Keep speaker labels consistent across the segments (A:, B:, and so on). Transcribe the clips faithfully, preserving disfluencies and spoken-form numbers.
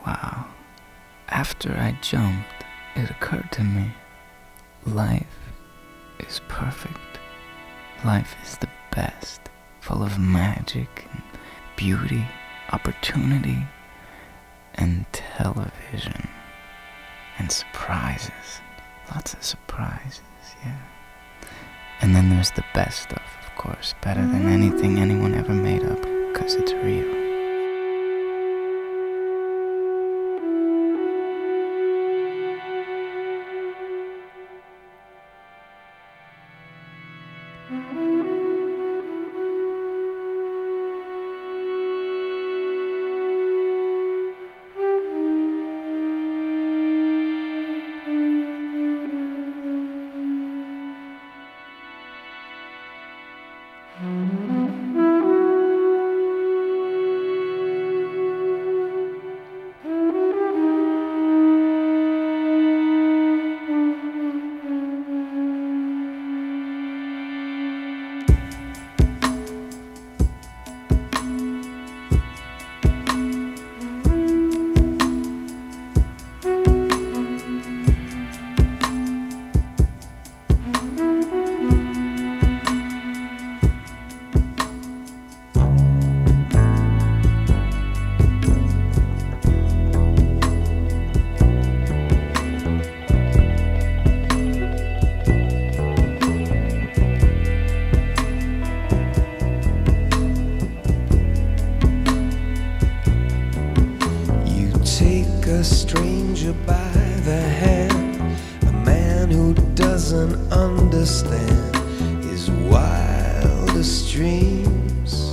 A: Wow. After I jumped, it occurred to me, life is perfect. Life is the best, full of magic and beauty, opportunity, and television, and surprises. Lots of surprises, yeah. And then there's the best stuff, of course, better than anything anyone ever made up, because it's real.
B: A stranger by the hand, a man who doesn't understand his wildest dreams.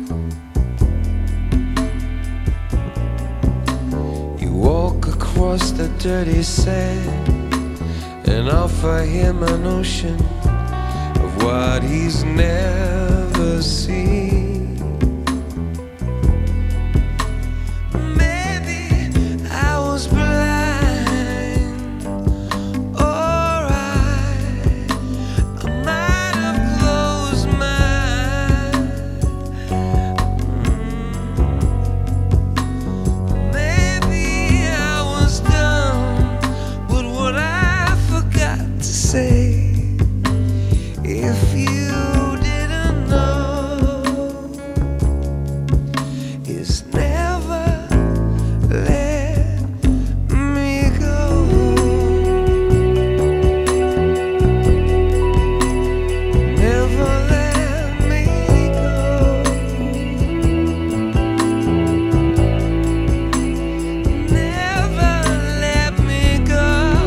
B: You walk across the dirty sand and offer him an ocean of what he's never seen. If you didn't know, it's never let me go. Never let me go. Never let me go.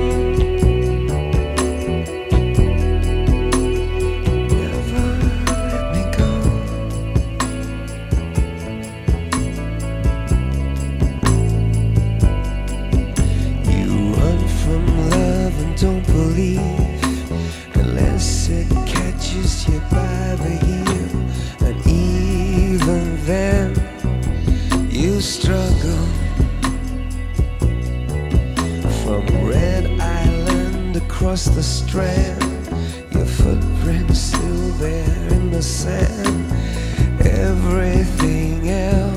B: Don't believe unless it catches you by the heel, and even then you struggle. From Red Island across the Strand, your footprint's still there in the sand. Everything else